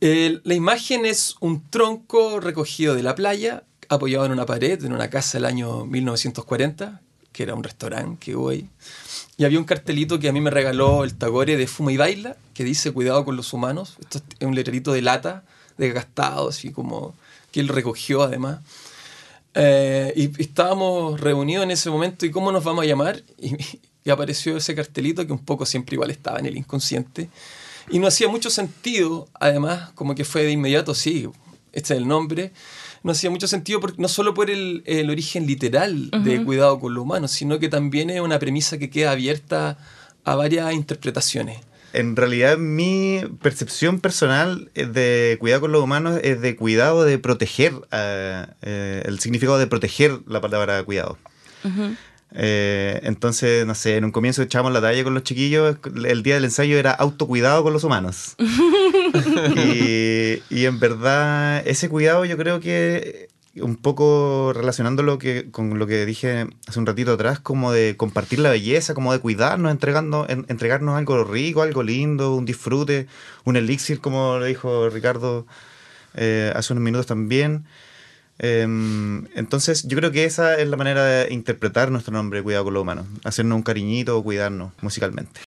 La imagen es un tronco recogido de la playa, apoyado en una pared, en una casa del año 1940, que era un restaurante que hubo ahí. Y había un cartelito que a mí me regaló el Tagore de Fuma y Baila, que dice cuidado con los humanos. Esto es un letrerito de lata, desgastado, así como que él recogió además. Y estábamos reunidos en ese momento, ¿y cómo nos vamos a llamar? Y apareció ese cartelito que un poco siempre igual estaba en el inconsciente. Y no hacía mucho sentido, además, como que fue de inmediato, sí, este es el nombre. No hacía mucho sentido no solo por el origen literal de cuidado con los humanos, sino que también es una premisa que queda abierta a varias interpretaciones. En realidad, mi percepción personal de cuidado con los humanos es de cuidado de proteger, el significado de proteger la palabra cuidado. Entonces, no sé, en un comienzo echábamos la talla con los chiquillos, el día del ensayo era autocuidado con los humanos. y en verdad, ese cuidado yo creo que, un poco relacionándolo con lo que dije hace un ratito atrás, como de compartir la belleza, como de cuidarnos, entregarnos algo rico, algo lindo, un disfrute, un elixir, como lo dijo Ricardo hace unos minutos también. Entonces yo creo que esa es la manera de interpretar nuestro nombre, Cuidado con lo Humano, hacernos un cariñito o cuidarnos musicalmente.